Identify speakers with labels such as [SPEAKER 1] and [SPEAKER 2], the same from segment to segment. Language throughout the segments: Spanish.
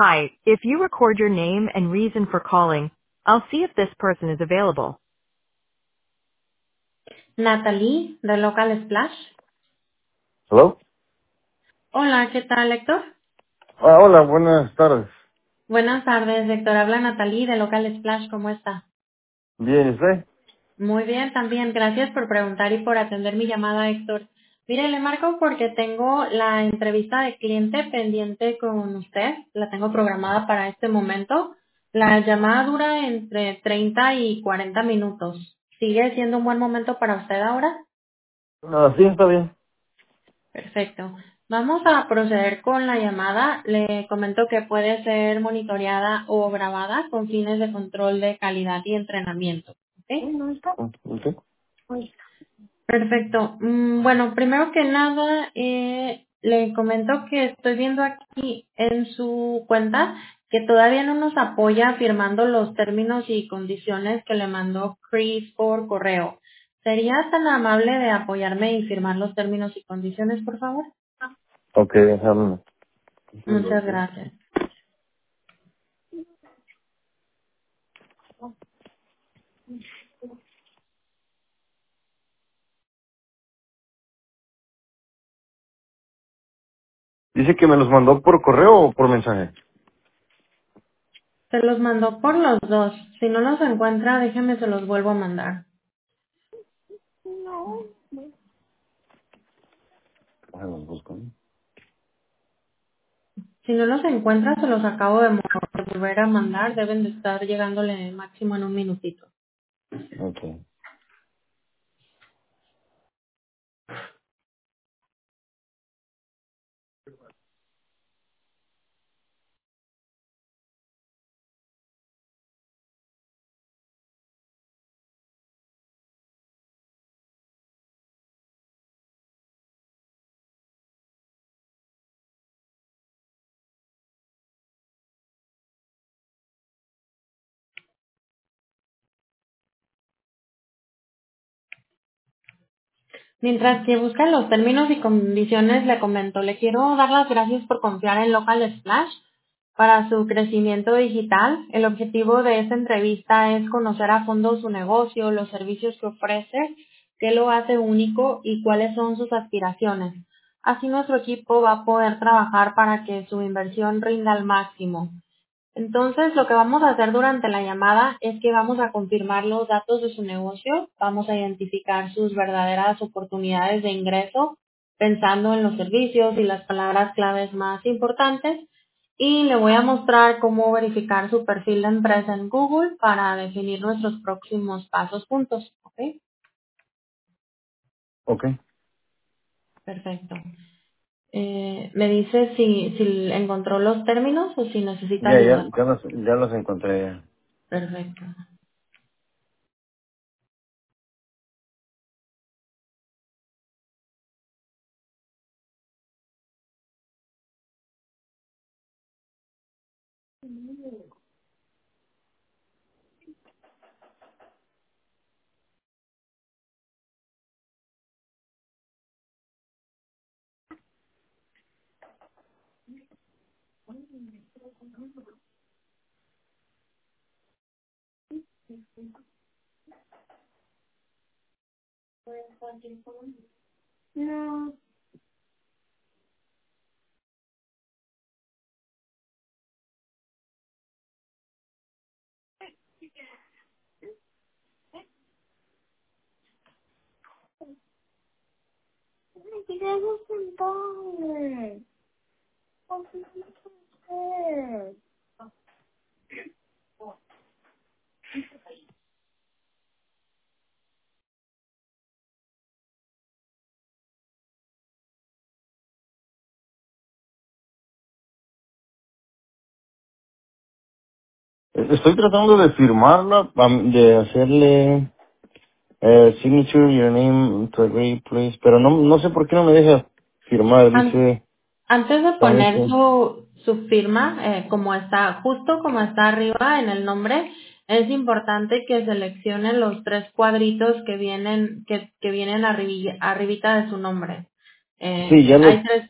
[SPEAKER 1] Hi, if you record your name and reason for calling, I'll see if this person is available.
[SPEAKER 2] Natalie, de Local Splash.
[SPEAKER 3] ¿Hello?
[SPEAKER 2] Hola, ¿qué tal, Héctor?
[SPEAKER 3] Hola, buenas tardes.
[SPEAKER 2] Buenas tardes, Héctor. Habla Natalie de Local Splash. ¿Cómo está?
[SPEAKER 3] Bien, ¿y usted?
[SPEAKER 2] Muy bien, también. Gracias por preguntar y por atender mi llamada, Héctor. Mire, le marco porque tengo la entrevista de cliente pendiente con usted. La tengo programada para este momento. La llamada dura entre 30 y 40 minutos. ¿Sigue siendo un buen momento para usted ahora?
[SPEAKER 3] No, sí, está bien.
[SPEAKER 2] Perfecto. Vamos a proceder con la llamada. Le comento que puede ser monitoreada o grabada con fines de control de calidad y entrenamiento. ¿Ok?
[SPEAKER 3] ¿Usted?
[SPEAKER 2] Perfecto. Bueno, primero que nada, le comento que estoy viendo aquí en su cuenta que todavía no nos apoya firmando los términos y condiciones que le mandó Chris por correo. ¿Sería tan amable de apoyarme y firmar los términos y condiciones, por favor?
[SPEAKER 3] Ok, déjame.
[SPEAKER 2] Muchas gracias.
[SPEAKER 3] Dice que me los mandó por correo o por mensaje.
[SPEAKER 2] Se los mandó por los dos. Si no los encuentra, déjeme se los vuelvo a mandar.
[SPEAKER 3] Los busco.
[SPEAKER 2] Si no los encuentra, se los acabo de volver a mandar. Deben de estar llegándole máximo en un minutito.
[SPEAKER 3] Ok.
[SPEAKER 2] Mientras que busca los términos y condiciones, le comento, le quiero dar las gracias por confiar en Local Splash para su crecimiento digital. El objetivo de esta entrevista es conocer a fondo su negocio, los servicios que ofrece, qué lo hace único y cuáles son sus aspiraciones. Así nuestro equipo va a poder trabajar para que su inversión rinda al máximo. Entonces, lo que vamos a hacer durante la llamada es que vamos a confirmar los datos de su negocio, vamos a identificar sus verdaderas oportunidades de ingreso, pensando en los servicios y las palabras claves más importantes, y le voy a mostrar cómo verificar su perfil de empresa en Google para definir nuestros próximos pasos juntos. ¿Ok?
[SPEAKER 3] Ok.
[SPEAKER 2] Perfecto. ¿Me dice si encontró los términos o si necesita
[SPEAKER 3] Ya,
[SPEAKER 2] ayuda?
[SPEAKER 3] ya los encontré. Ya.
[SPEAKER 2] Perfecto.
[SPEAKER 3] Estoy tratando de firmarla, de hacerle signature, your name, to agree, please. Pero no sé por qué no me deja firmar. Dice,
[SPEAKER 2] Antes de poner
[SPEAKER 3] permission.
[SPEAKER 2] su firma, como está, justo como está arriba en el nombre, es importante que seleccione los tres cuadritos que vienen arribita de su nombre.
[SPEAKER 3] Sí,
[SPEAKER 2] Hay tres.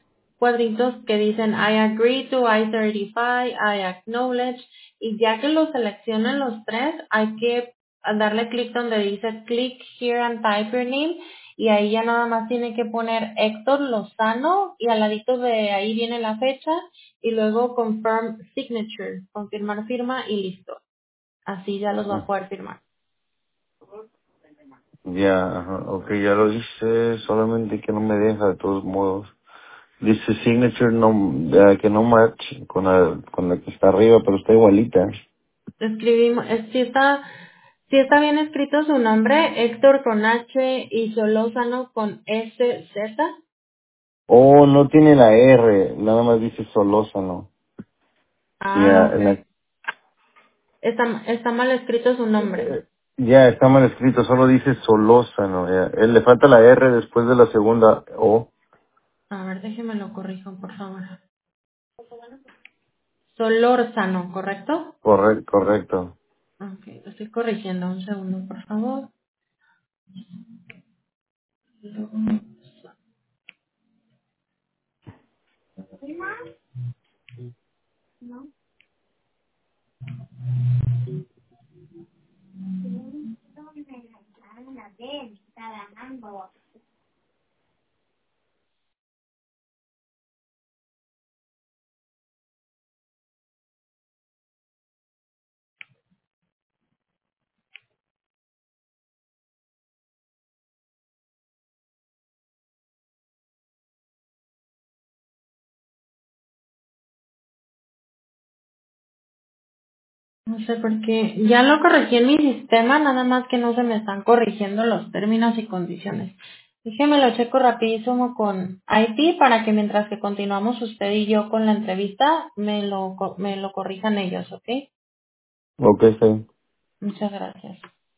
[SPEAKER 2] cuadritos que dicen I agree to, I certify, I acknowledge, y ya que los seleccionen los tres, hay que darle clic donde dice click here and type your name, y ahí ya nada más tiene que poner Héctor Lozano, y al ladito de ahí viene la fecha, y luego confirm signature, confirmar firma y listo. Así ya los va a poder firmar.
[SPEAKER 3] Ya, ajá, ok, ya lo hice, solamente que no me deja de todos modos. Dice signature no, que no match con la que está arriba, pero está igualita.
[SPEAKER 2] Escribimos, si está bien escrito su nombre, Héctor con H y Solórzano con SZ.
[SPEAKER 3] Oh, no tiene la R, nada más dice Solórzano. Ya,
[SPEAKER 2] Ah, ok. Está mal escrito su nombre.
[SPEAKER 3] ya está mal escrito, solo dice Solórzano. Ya. Le falta la R después de la segunda O.
[SPEAKER 2] A ver, déjeme lo corrijo, por favor. Solórzano, ¿correcto?
[SPEAKER 3] Correcto.
[SPEAKER 2] Ok, lo estoy corrigiendo. Un segundo, por favor. No sé por qué. Ya lo corregí en mi sistema, nada más que no se me están corrigiendo los términos y condiciones. Déjeme lo checo rapidísimo con IT para que mientras que continuamos usted y yo con la entrevista, me lo corrijan ellos, ¿ok?
[SPEAKER 3] Ok, sí.
[SPEAKER 2] Muchas gracias.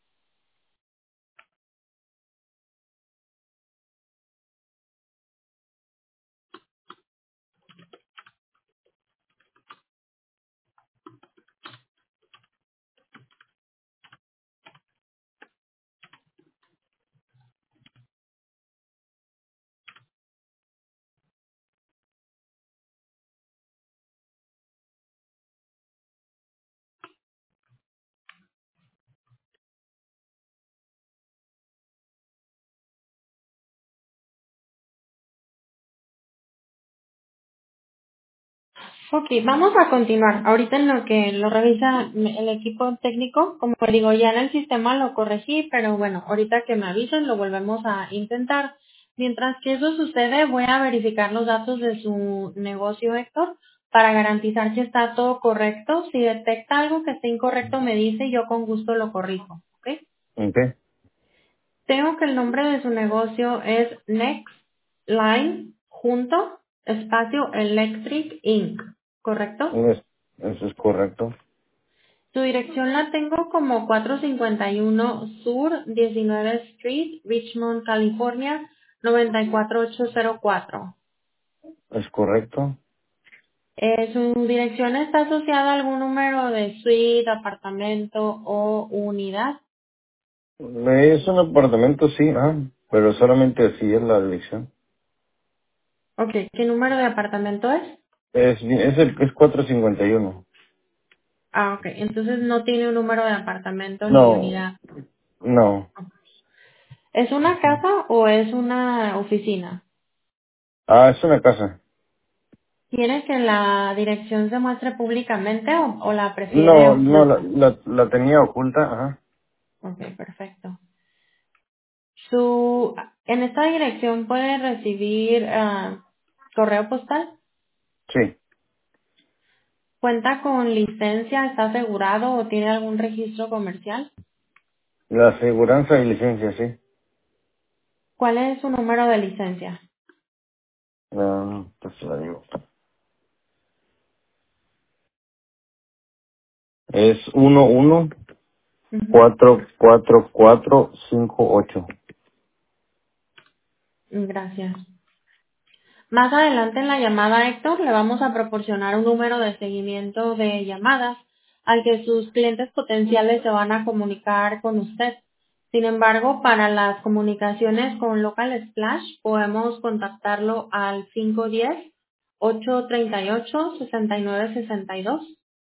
[SPEAKER 2] Ok, vamos a continuar. Ahorita en lo que lo revisa el equipo técnico, como digo, ya en el sistema lo corregí, pero bueno, ahorita que me avisen lo volvemos a intentar. Mientras que eso sucede, voy a verificar los datos de su negocio, Héctor, para garantizar que está todo correcto. Si detecta algo que esté incorrecto, me dice y yo con gusto lo corrijo. ¿Ok?
[SPEAKER 3] Ok.
[SPEAKER 2] Tengo que el nombre de su negocio es Next Line junto espacio Electric Inc. ¿Correcto?
[SPEAKER 3] Eso es correcto.
[SPEAKER 2] Su dirección la tengo como 451 Sur 19 Street, Richmond, California 94804.
[SPEAKER 3] Es correcto.
[SPEAKER 2] ¿Su dirección está asociada a algún número de suite, apartamento o unidad?
[SPEAKER 3] Es un apartamento, sí, pero solamente así es la dirección.
[SPEAKER 2] Ok, ¿qué número de apartamento es?
[SPEAKER 3] Es 451.
[SPEAKER 2] Ah, ok, entonces no tiene un número de apartamento ni
[SPEAKER 3] No,
[SPEAKER 2] unidad.
[SPEAKER 3] no.
[SPEAKER 2] ¿Es una casa o es una oficina?
[SPEAKER 3] Es una casa.
[SPEAKER 2] ¿Quiere que la dirección se muestre públicamente o la prefiere
[SPEAKER 3] No, no,
[SPEAKER 2] oculta?
[SPEAKER 3] la tenía oculta,
[SPEAKER 2] Ok, perfecto. En esta dirección puede recibir correo postal.
[SPEAKER 3] Sí.
[SPEAKER 2] ¿Cuenta con licencia? ¿Está asegurado o tiene algún registro comercial?
[SPEAKER 3] La aseguranza y licencia, sí.
[SPEAKER 2] ¿Cuál es su número de licencia?
[SPEAKER 3] Pues la digo. Es
[SPEAKER 2] Ujú.
[SPEAKER 3] 11444458.
[SPEAKER 2] Gracias. Más adelante en la llamada, Héctor, le vamos a proporcionar un número de seguimiento de llamadas al que sus clientes potenciales se van a comunicar con usted. Sin embargo, para las comunicaciones con Local Splash podemos contactarlo al 838-6962.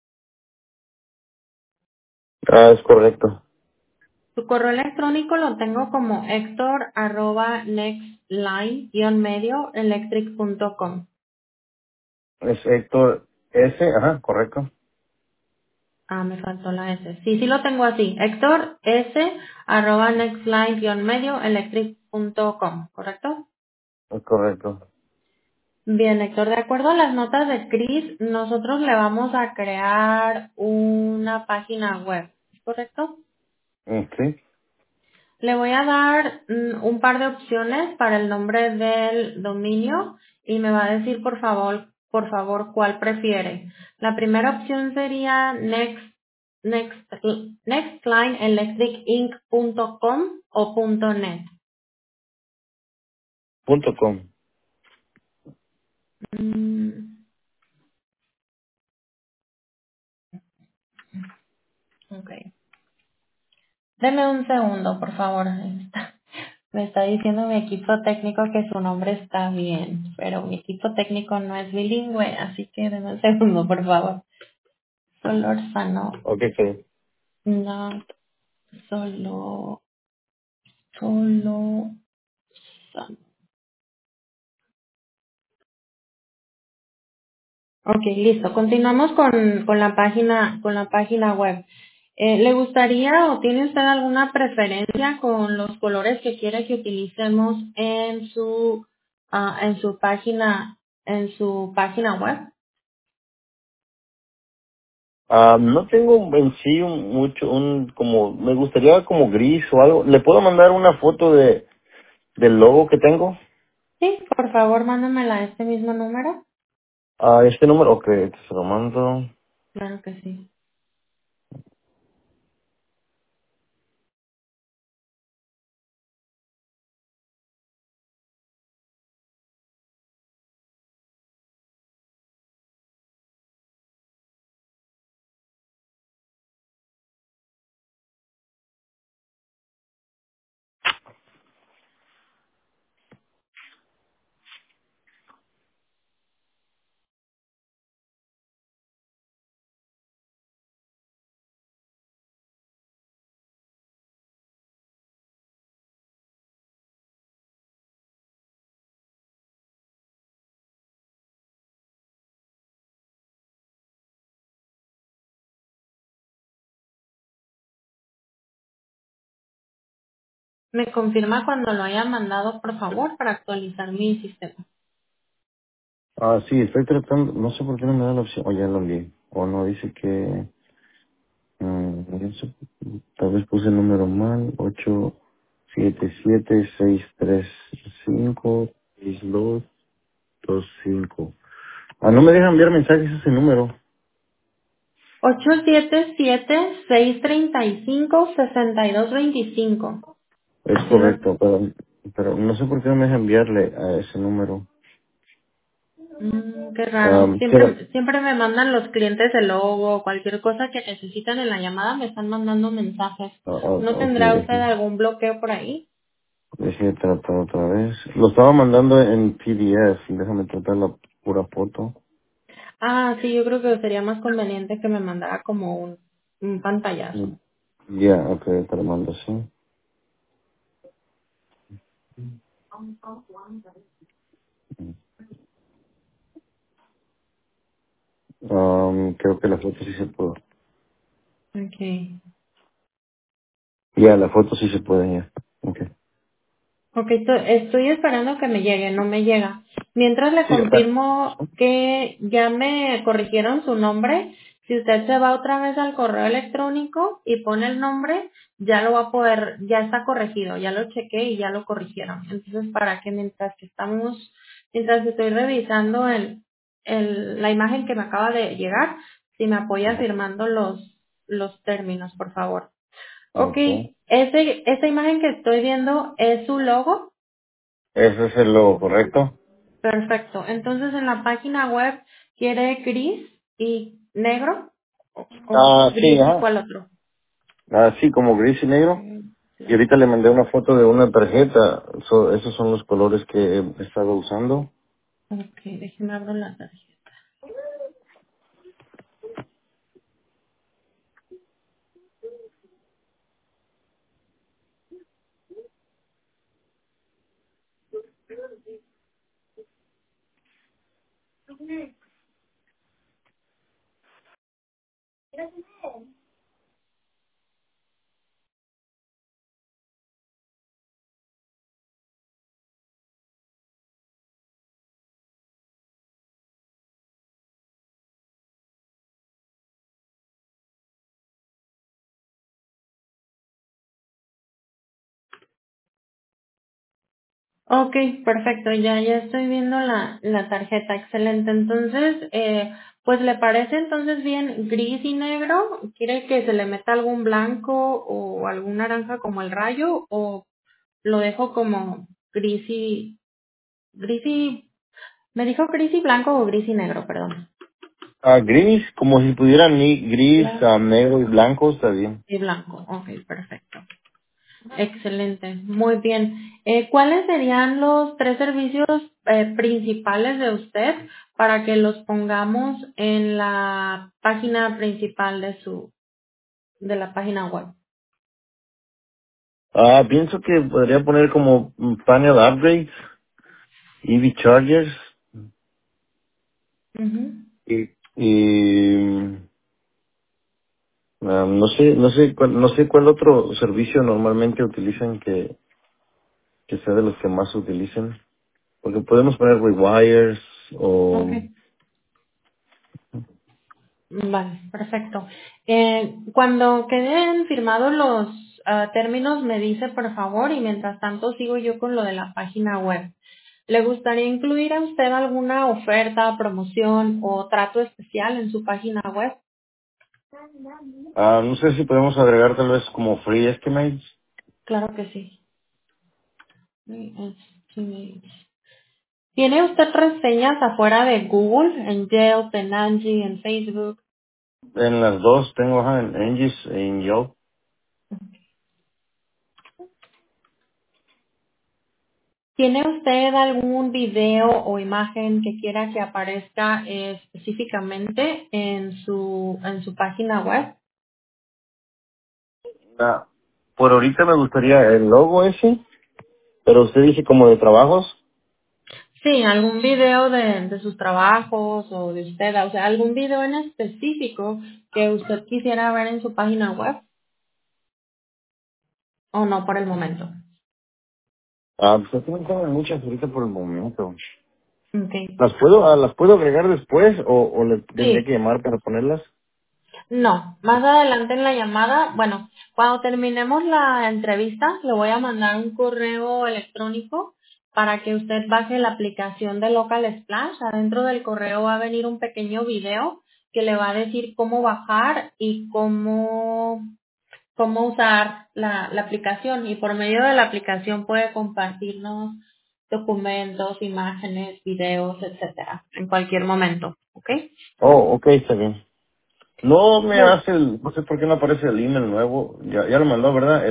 [SPEAKER 3] Es correcto.
[SPEAKER 2] Su correo electrónico lo tengo como hector@nextline-medio-electric.com.
[SPEAKER 3] Es Héctor S. Ajá, correcto.
[SPEAKER 2] Ah, me faltó la S. Sí, sí lo tengo así. Héctor S@nextline-medio-electric.com, ¿correcto?
[SPEAKER 3] Es correcto.
[SPEAKER 2] Bien, Héctor, de acuerdo a las notas de Chris, nosotros le vamos a crear una página web, ¿es correcto?
[SPEAKER 3] Sí.
[SPEAKER 2] Le voy a dar un par de opciones para el nombre del dominio y me va a decir por favor, cuál prefiere. La primera opción sería nextlineelectricinc.com o .net.
[SPEAKER 3] .com.
[SPEAKER 2] Mm, ok. Deme un segundo, por favor. Me está diciendo mi equipo técnico que su nombre está bien, pero mi equipo técnico no es bilingüe, así que deme un segundo, por favor. Solorzano,
[SPEAKER 3] Ok, sí.
[SPEAKER 2] no, solo, Ok, listo. Continuamos con la página web. ¿Le gustaría o tiene usted alguna preferencia con los colores que quiere que utilicemos en su página web?
[SPEAKER 3] No tengo en sí como, me gustaría como gris o algo. ¿Le puedo mandar una foto del logo que tengo?
[SPEAKER 2] Sí, por favor, mándamela a este mismo número.
[SPEAKER 3] Este número, ok, se lo mando.
[SPEAKER 2] Claro que sí. Me confirma cuando lo haya mandado, por favor, para actualizar mi sistema.
[SPEAKER 3] Sí, estoy tratando, no sé por qué no me da la opción. O ya lo envié. O no, dice que, no sé, tal vez puse el número mal. 877-635-6225. No me deja enviar mensajes a ese número.
[SPEAKER 2] 877-635-6225.
[SPEAKER 3] Es
[SPEAKER 2] Sí,
[SPEAKER 3] correcto, pero no sé por qué no me deja enviarle a ese número.
[SPEAKER 2] qué raro.
[SPEAKER 3] Pero,
[SPEAKER 2] Siempre me mandan los clientes el logo o cualquier cosa que necesitan en la llamada, me están mandando mensajes. ¿No
[SPEAKER 3] ok,
[SPEAKER 2] tendrá usted algún bloqueo por ahí?
[SPEAKER 3] déjeme tratar otra vez. Lo estaba mandando en PDF, déjame tratar la pura foto.
[SPEAKER 2] Ah, sí, yo creo que sería más conveniente que me mandara como un pantallazo.
[SPEAKER 3] Ya, ok, te lo mando así. Creo que la foto sí se puede.
[SPEAKER 2] Okay.
[SPEAKER 3] Ya, la foto sí se puede, ya. Ok.
[SPEAKER 2] Ok, estoy esperando que me llegue, no me llega. Mientras le
[SPEAKER 3] Sí, está.
[SPEAKER 2] confirmo que ya me corrigieron su nombre, si usted se va otra vez al correo electrónico y pone el nombre, ya lo va a poder, ya está corregido, ya lo chequé y ya lo corrigieron. Entonces, para que mientras estoy revisando la imagen que me acaba de llegar, si me apoya firmando los términos, por favor. Ok,
[SPEAKER 3] Ok.
[SPEAKER 2] esa imagen que estoy viendo es su logo.
[SPEAKER 3] Ese es el logo, ¿correcto?
[SPEAKER 2] Perfecto. Entonces en la página web quiere gris y negro o
[SPEAKER 3] Sí,
[SPEAKER 2] gris y
[SPEAKER 3] ajá.
[SPEAKER 2] cuál otro.
[SPEAKER 3] Sí, como gris y negro. Y ahorita le
[SPEAKER 2] Blanco.
[SPEAKER 3] mandé una foto de una tarjeta. Esos son los colores que he estado usando.
[SPEAKER 2] Ok, déjeme abrir la tarjeta. Ok, perfecto, ya estoy viendo la tarjeta, excelente. Entonces, pues le parece entonces bien gris y negro. ¿Quiere que se le meta algún blanco o algún naranja como el rayo o lo dejo como gris y, me dijo gris y blanco o gris y negro, perdón.
[SPEAKER 3] Gris, como si pudieran ir gris,
[SPEAKER 2] Claro.
[SPEAKER 3] negro y blanco, está bien.
[SPEAKER 2] Y blanco, ok, perfecto. Excelente, muy bien. ¿Cuáles serían los tres servicios principales de usted para que los pongamos en la página principal de la página web?
[SPEAKER 3] Pienso que podría poner como panel upgrades, EV chargers
[SPEAKER 2] Ujú.
[SPEAKER 3] y no sé cuál otro servicio normalmente utilizan que sea de los que más se utilicen. Porque podemos poner rewires o...
[SPEAKER 2] Ok, vale, perfecto. Cuando queden firmados los términos, me dice por favor y mientras tanto sigo yo con lo de la página web. ¿Le gustaría incluir a usted alguna oferta, promoción o trato especial en su página web?
[SPEAKER 3] no sé si podemos agregar tal vez como free estimates
[SPEAKER 2] Claro que sí. ¿Tiene usted reseñas afuera de Google, en Yelp, en Angie, en Facebook?
[SPEAKER 3] en las dos. Tengo en Angie's e en Yelp.
[SPEAKER 2] ¿Tiene usted algún video o imagen que quiera que aparezca específicamente en su página web?
[SPEAKER 3] Ah, por ahorita me gustaría el logo ese, pero usted dice como de trabajos.
[SPEAKER 2] Sí, algún video de sus trabajos o de usted, o sea, algún video en específico que usted quisiera ver en su página web o no por el momento.
[SPEAKER 3] Pues aquí no tengo muchas ahorita por el momento.
[SPEAKER 2] Okay.
[SPEAKER 3] ¿Las puedo agregar después o le tendría
[SPEAKER 2] Sí,
[SPEAKER 3] que llamar para ponerlas?
[SPEAKER 2] no, más adelante en la llamada, bueno, cuando terminemos la entrevista, le voy a mandar un correo electrónico para que usted baje la aplicación de Local Splash. Adentro del correo va a venir un pequeño video que le va a decir cómo bajar y cómo usar la aplicación. Y por medio de la aplicación puede compartirnos documentos, imágenes, videos, etcétera, en cualquier momento, ¿ok?
[SPEAKER 3] Oh, ok, está bien. No me
[SPEAKER 2] Muy,
[SPEAKER 3] hace no sé por qué no aparece el email nuevo. Ya lo mandó, ¿verdad?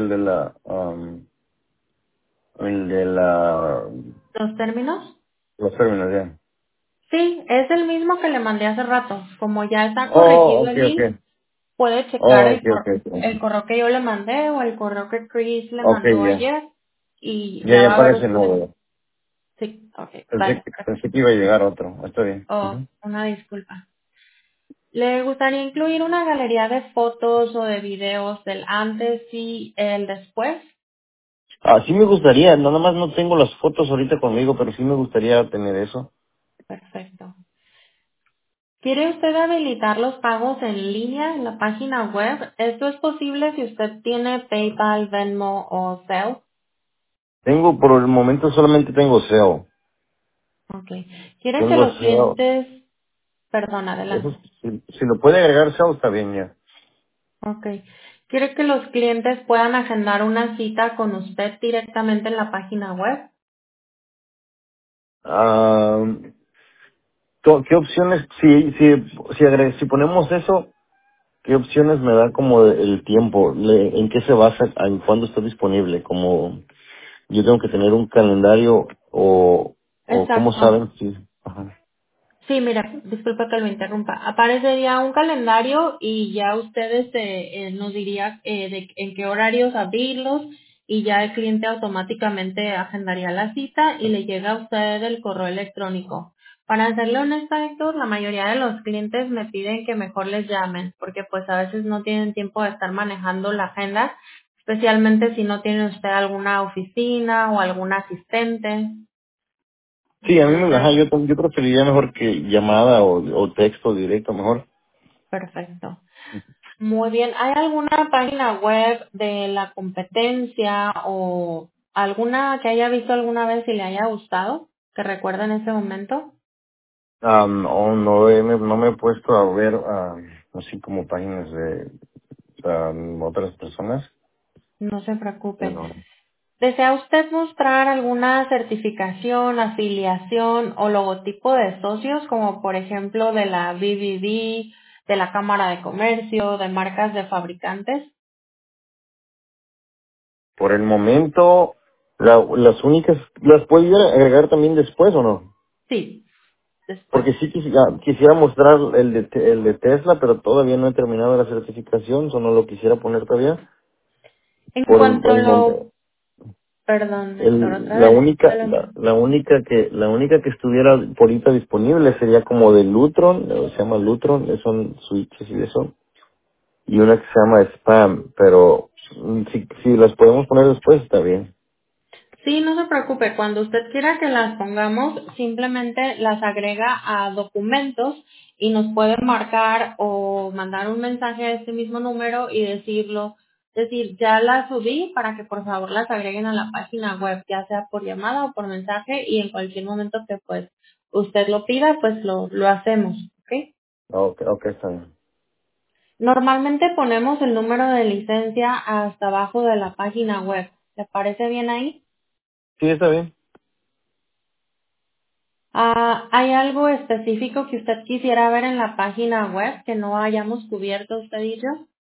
[SPEAKER 3] El de
[SPEAKER 2] ¿Los términos?
[SPEAKER 3] los términos, ya.
[SPEAKER 2] Sí, es el mismo que le mandé hace rato. Como ya está
[SPEAKER 3] Oh,
[SPEAKER 2] corregido
[SPEAKER 3] ok,
[SPEAKER 2] el link,
[SPEAKER 3] ok.
[SPEAKER 2] puede checar
[SPEAKER 3] Oh, ok, ok,
[SPEAKER 2] el
[SPEAKER 3] ok.
[SPEAKER 2] correo que yo le mandé o el correo que Chris le
[SPEAKER 3] Ok,
[SPEAKER 2] mandó
[SPEAKER 3] ya.
[SPEAKER 2] ayer y
[SPEAKER 3] Ya,
[SPEAKER 2] ya
[SPEAKER 3] ya
[SPEAKER 2] va a ver
[SPEAKER 3] aparece
[SPEAKER 2] usted.
[SPEAKER 3] nuevo.
[SPEAKER 2] Sí, ok, vale.
[SPEAKER 3] Pensé que iba a llegar otro. Está bien.
[SPEAKER 2] Oh,
[SPEAKER 3] Ujú.
[SPEAKER 2] una disculpa. ¿Le gustaría incluir una galería de fotos o de videos del antes y el después?
[SPEAKER 3] Sí me gustaría. Nada más no tengo las fotos ahorita conmigo, pero sí me gustaría tener eso.
[SPEAKER 2] Perfecto. ¿Quiere usted habilitar los pagos en línea en la página web? Esto es posible si usted tiene PayPal, Venmo o Zelle.
[SPEAKER 3] Tengo, por el momento solamente tengo SEO.
[SPEAKER 2] Ok. ¿Quiere que
[SPEAKER 3] Tengo
[SPEAKER 2] los
[SPEAKER 3] SEO.
[SPEAKER 2] clientes, perdón,
[SPEAKER 3] Eso,
[SPEAKER 2] adelante.
[SPEAKER 3] si lo puede agregar SEO, está bien ya.
[SPEAKER 2] Ok. ¿Quiere que los clientes puedan agendar una cita con usted directamente en la página web?
[SPEAKER 3] Ah, ¿Qué opciones, si ponemos eso, qué opciones me da como el tiempo? ¿En qué se basa? ¿En cuándo está disponible? Como yo tengo que tener un calendario o cómo
[SPEAKER 2] Exacto.
[SPEAKER 3] saben si. Ajá.
[SPEAKER 2] Sí, mira, disculpa que lo interrumpa. Aparecería un calendario y ya ustedes nos diría en qué horarios abrirlos y ya el cliente automáticamente agendaría la cita y le llega a usted el correo electrónico. Para serle honesta, Héctor, la mayoría de los clientes me piden que mejor les llamen porque pues a veces no tienen tiempo de estar manejando la agenda, especialmente si no tiene usted alguna oficina o algún asistente.
[SPEAKER 3] Sí, a mí me, ajá,
[SPEAKER 2] Entonces,
[SPEAKER 3] yo preferiría mejor que llamada o texto directo, mejor.
[SPEAKER 2] perfecto. Muy bien. ¿Hay alguna página web de la competencia o alguna que haya visto alguna vez y le haya gustado? ¿Que recuerda en este momento?
[SPEAKER 3] No, no me he puesto a ver así como páginas de otras personas.
[SPEAKER 2] No se preocupe.
[SPEAKER 3] Pero,
[SPEAKER 2] ¿Desea usted mostrar alguna certificación, afiliación o logotipo de socios, como por ejemplo de la BBB, de la Cámara de Comercio, de marcas de fabricantes?
[SPEAKER 3] por el momento, las únicas, ¿las podría agregar también después o no?
[SPEAKER 2] Sí, después.
[SPEAKER 3] Porque sí quisiera mostrar el de Tesla, pero todavía no he terminado la certificación, o no lo quisiera poner todavía.
[SPEAKER 2] En
[SPEAKER 3] Por
[SPEAKER 2] cuanto
[SPEAKER 3] el
[SPEAKER 2] lo...
[SPEAKER 3] momento.
[SPEAKER 2] Perdón, Héctor, otra
[SPEAKER 3] La
[SPEAKER 2] vez.
[SPEAKER 3] única la única que estuviera por ahorita disponible sería como de Lutron, se llama Lutron, son switches y eso, y una que se llama Spam, pero si las podemos poner después está bien.
[SPEAKER 2] Sí, no se preocupe. Cuando usted quiera que las pongamos, simplemente las agrega a documentos y nos puede marcar o mandar un mensaje a este mismo número y decirlo. Decir, ya las subí para que por favor las agreguen a la página web, ya sea por llamada o por mensaje y en cualquier momento que pues usted lo pida, pues lo hacemos, ¿ok?
[SPEAKER 3] Ok, está bien.
[SPEAKER 2] Normalmente ponemos el número de licencia hasta abajo de la página web. ¿Le parece bien ahí?
[SPEAKER 3] Sí, está bien.
[SPEAKER 2] ¿Hay algo específico que usted quisiera ver en la página web que no hayamos cubierto usted y yo?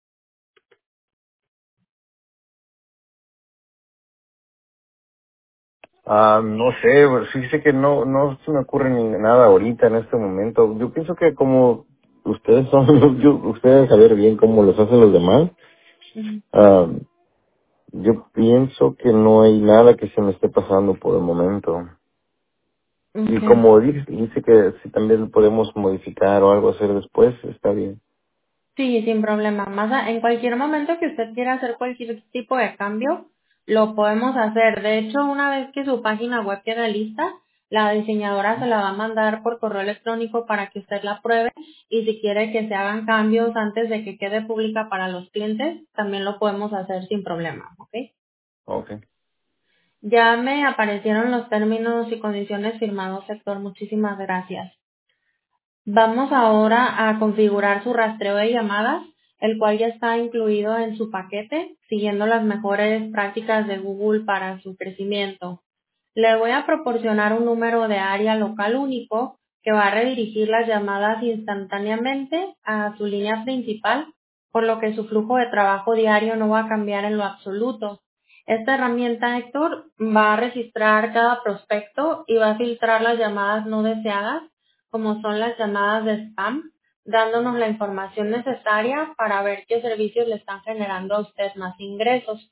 [SPEAKER 3] No sé, pero sí sé que no se me ocurre ni nada ahorita en este momento. Yo pienso que como ustedes son, ustedes saber bien cómo los hacen los demás,
[SPEAKER 2] Ujú.
[SPEAKER 3] ah, yo pienso que no hay nada que se me esté pasando por el momento. Y
[SPEAKER 2] Okay.
[SPEAKER 3] como dice que si también podemos modificar o algo hacer después, está bien.
[SPEAKER 2] Sí, sin problema. En cualquier momento que usted quiera hacer cualquier tipo de cambio, lo podemos hacer. De hecho, una vez que su página web quede lista, la diseñadora se la va a mandar por correo electrónico para que usted la pruebe y si quiere que se hagan cambios antes de que quede pública para los clientes, también lo podemos hacer sin problema, ¿ok?
[SPEAKER 3] Okay.
[SPEAKER 2] Ya me aparecieron los términos y condiciones firmados, sector. Muchísimas gracias. Vamos ahora a configurar su rastreo de llamadas, el cual ya está incluido en su paquete, siguiendo las mejores prácticas de Google para su crecimiento. Le voy a proporcionar un número de área local único que va a redirigir las llamadas instantáneamente a su línea principal, por lo que su flujo de trabajo diario no va a cambiar en lo absoluto. Esta herramienta, Héctor, va a registrar cada prospecto y va a filtrar las llamadas no deseadas, como son las llamadas de spam, dándonos la información necesaria para ver qué servicios le están generando a usted más ingresos.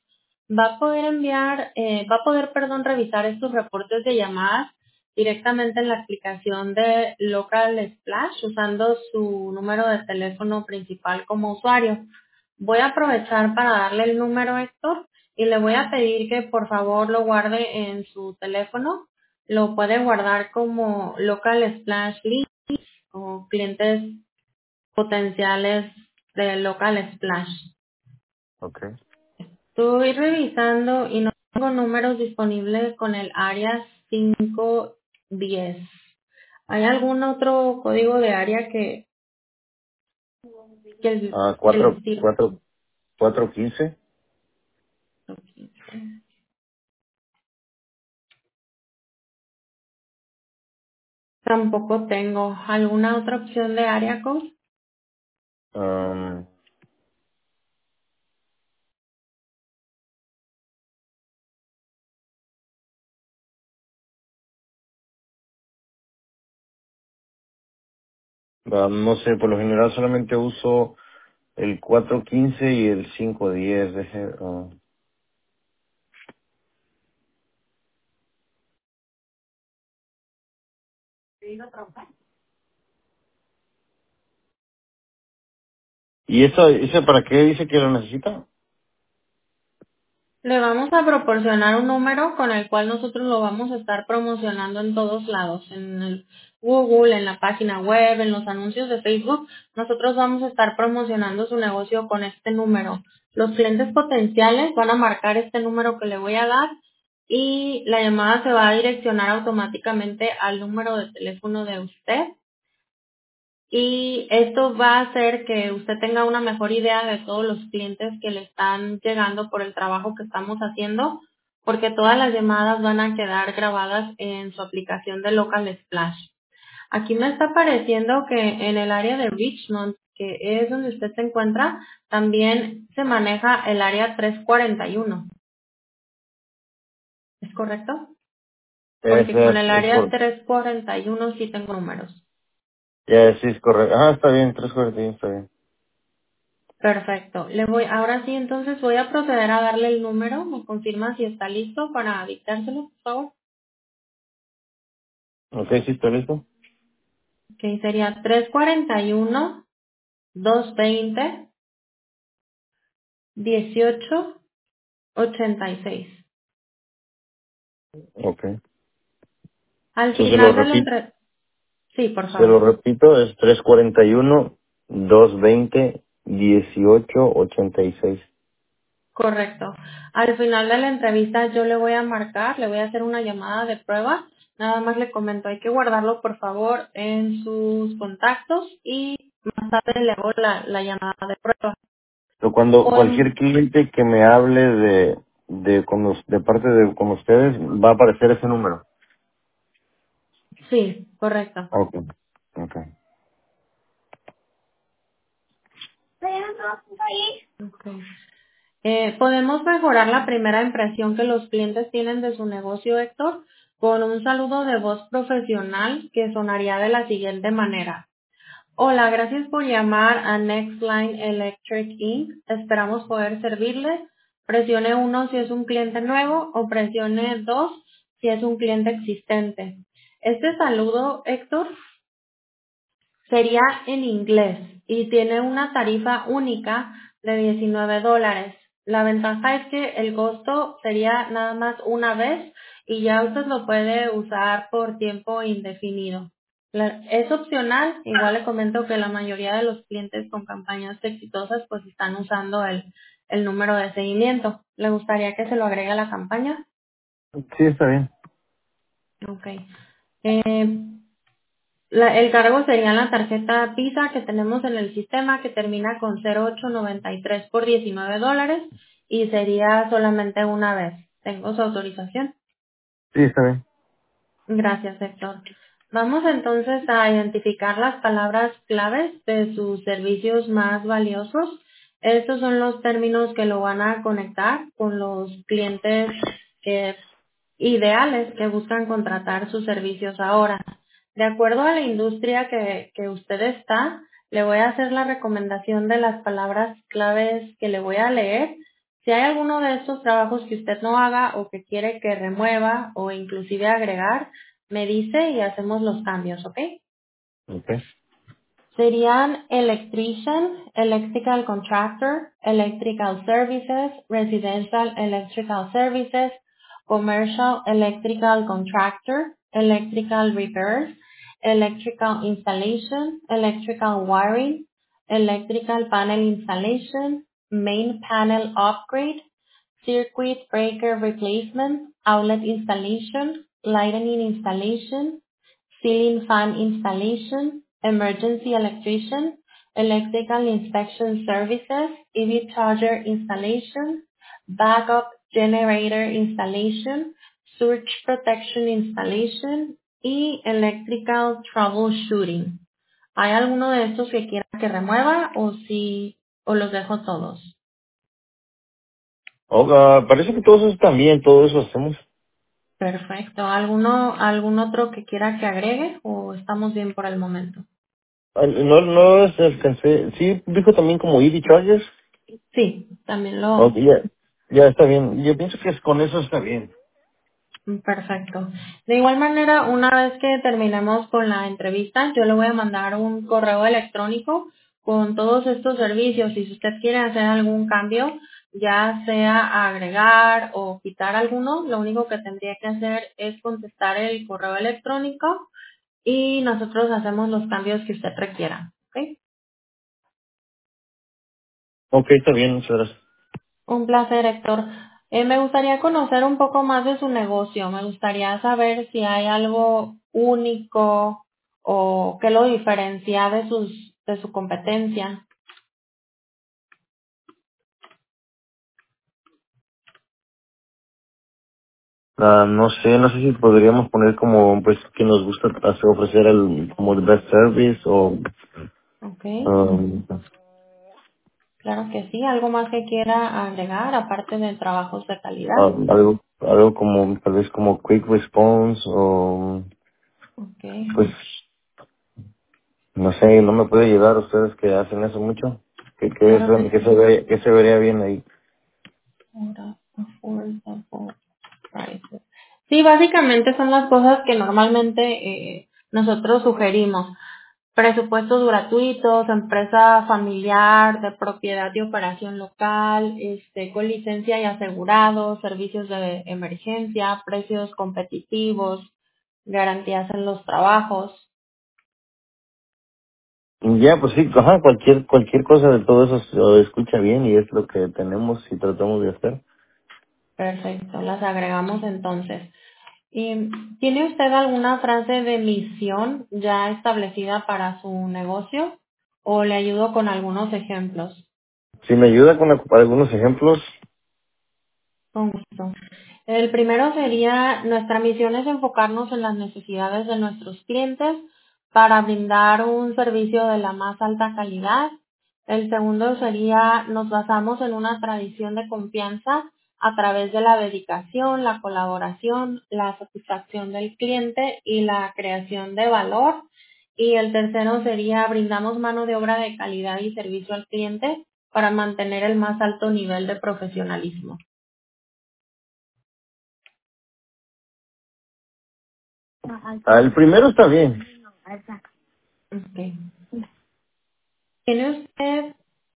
[SPEAKER 2] Va a poder, perdón, revisar estos reportes de llamadas directamente en la aplicación de Local Splash usando su número de teléfono principal como usuario. Voy a aprovechar para darle el número, Héctor, y le voy a pedir que por favor lo guarde en su teléfono. Lo puede guardar como Local Splash Lead o clientes potenciales de Local Splash.
[SPEAKER 3] Okay.
[SPEAKER 2] Estoy revisando y no tengo números disponibles con el área 510. ¿Hay algún otro código de área que les sirva?
[SPEAKER 3] 415.
[SPEAKER 2] Tampoco tengo. ¿Alguna otra opción de área code?
[SPEAKER 3] Um, No sé, por lo general solamente uso el 415 y el 510. ¿Y eso para qué dice que lo necesita?
[SPEAKER 2] Le vamos a proporcionar un número con el cual nosotros lo vamos a estar promocionando en todos lados, en el Google, en la página web, en los anuncios de Facebook. Nosotros vamos a estar promocionando su negocio con este número. Los clientes potenciales van a marcar este número que le voy a dar y la llamada se va a direccionar automáticamente al número de teléfono de usted y esto va a hacer que usted tenga una mejor idea de todos los clientes que le están llegando por el trabajo que estamos haciendo, porque todas las llamadas van a quedar grabadas en su aplicación de Local Splash. Aquí me está apareciendo que en el área de Richmond, que es donde usted se encuentra, también se maneja el área 341. ¿Es correcto? Porque con el área 341 sí tengo números.
[SPEAKER 3] Ya, sí, es correcto. Ah, está bien, 341, está bien.
[SPEAKER 2] Perfecto. Ahora sí, entonces voy a proceder a darle el número. Me confirma si está listo para dictárselo, por favor.
[SPEAKER 3] Ok, sí, está listo.
[SPEAKER 2] Ok, sería 341-220-1886.
[SPEAKER 3] Ok.
[SPEAKER 2] Al
[SPEAKER 3] So, se lo
[SPEAKER 2] final de la
[SPEAKER 3] repito,
[SPEAKER 2] Sí, por
[SPEAKER 3] se lo
[SPEAKER 2] favor.
[SPEAKER 3] repito, es 341-220-1886.
[SPEAKER 2] Correcto. Al final de la entrevista yo le voy a marcar, le voy a hacer una llamada de prueba. Nada más le comento, hay que guardarlo por favor en sus contactos y más tarde le hago la llamada de prueba.
[SPEAKER 3] So, cuando
[SPEAKER 2] Con
[SPEAKER 3] cualquier cliente que me hable de parte de con ustedes, va a aparecer ese número.
[SPEAKER 2] Sí, correcto.
[SPEAKER 3] Ok. Ok.
[SPEAKER 2] Okay. Podemos mejorar la primera impresión que los clientes tienen de su negocio, Héctor, con un saludo de voz profesional que sonaría de la siguiente manera. Hola, gracias por llamar a Nextline Electric Inc. Esperamos poder servirle. Presione 1 si es un cliente nuevo o presione 2 si es un cliente existente. Este saludo, Héctor, sería en inglés y tiene una tarifa única de $19. La ventaja es que el costo sería nada más una vez y ya usted lo puede usar por tiempo indefinido. Es opcional, igual le comento que la mayoría de los clientes con campañas exitosas pues están usando el número de seguimiento. ¿Le gustaría que se lo agregue a la campaña?
[SPEAKER 3] Sí, está bien.
[SPEAKER 2] Ok. Eh, el cargo sería en la tarjeta Visa que tenemos en el sistema que termina con 0893 por $19 y sería solamente una vez. ¿Tengo su autorización?
[SPEAKER 3] Sí, está bien.
[SPEAKER 2] Gracias, Héctor. Vamos entonces a identificar las palabras claves de sus servicios más valiosos. Estos son los términos que lo van a conectar con los clientes que ideales que buscan contratar sus servicios ahora. De acuerdo a la industria que usted está, le voy a hacer la recomendación de las palabras claves que le voy a leer. Si hay alguno de estos trabajos que usted no haga o que quiere que remueva o inclusive agregar, me dice y hacemos los cambios, ¿ok?
[SPEAKER 3] Ok.
[SPEAKER 2] Serían electrician, electrical contractor, electrical services, residential electrical services, commercial electrical contractor, electrical repairs, electrical installation, electrical wiring, electrical panel installation, main panel upgrade, circuit breaker replacement, outlet installation, lighting installation, ceiling fan installation, emergency electrician, electrical inspection services, EV charger installation, backup generator installation, surge protection installation y electrical troubleshooting. ¿Hay alguno de estos que quiera que remueva o los dejo todos?
[SPEAKER 3] Parece que todos eso también, todo eso hacemos.
[SPEAKER 2] Perfecto. Algún otro que quiera que agregue o estamos bien por el momento?
[SPEAKER 3] No alcancé. Sí, dijo también como EV Chargers.
[SPEAKER 2] Sí, también
[SPEAKER 3] Ok,
[SPEAKER 2] lo...
[SPEAKER 3] ya está bien. Yo pienso que con eso está bien.
[SPEAKER 2] Perfecto. De igual manera, una vez que terminemos con la entrevista, yo le voy a mandar un correo electrónico con todos estos servicios. Y si usted quiere hacer algún cambio, ya sea agregar o quitar alguno, lo único que tendría que hacer es contestar el correo electrónico y nosotros hacemos los cambios que usted requiera. ¿Ok?
[SPEAKER 3] Ok, está bien, muchas gracias.
[SPEAKER 2] Un placer, Héctor. Me gustaría conocer un poco más de su negocio. Me gustaría saber si hay algo único o qué lo diferencia de su competencia.
[SPEAKER 3] No sé si podríamos poner como, pues, que nos gusta ofrecer como el best service o,
[SPEAKER 2] Ok,
[SPEAKER 3] um,
[SPEAKER 2] claro que sí. ¿Algo más que quiera agregar aparte de trabajos de calidad?
[SPEAKER 3] algo como, tal vez como quick response o,
[SPEAKER 2] Ok,
[SPEAKER 3] pues, no sé, no me puede ayudar ustedes que hacen eso mucho.
[SPEAKER 2] claro que sí.
[SPEAKER 3] Que se vería bien ahí.
[SPEAKER 2] Ahora, affordable prices. Sí, básicamente son las cosas que normalmente nosotros sugerimos. Presupuestos gratuitos, empresa familiar, de propiedad y operación local, con licencia y asegurado, servicios de emergencia, precios competitivos, garantías en los trabajos.
[SPEAKER 3] Ya, pues sí, ajá, cualquier cosa de todo eso se lo escucha bien y es lo que tenemos y tratamos de hacer.
[SPEAKER 2] Perfecto, las agregamos entonces. ¿Y tiene usted alguna frase de misión ya establecida para su negocio o le ayudo con algunos ejemplos?
[SPEAKER 3] Si me ayuda con algunos ejemplos,
[SPEAKER 2] Con gusto. El primero sería, nuestra misión es enfocarnos en las necesidades de nuestros clientes para brindar un servicio de la más alta calidad. El segundo sería, nos basamos en una tradición de confianza a través de la dedicación, la colaboración, la satisfacción del cliente y la creación de valor. Y el tercero sería, brindamos mano de obra de calidad y servicio al cliente para mantener el más alto nivel de profesionalismo.
[SPEAKER 3] el primero está bien.
[SPEAKER 2] Okay. ¿Tiene usted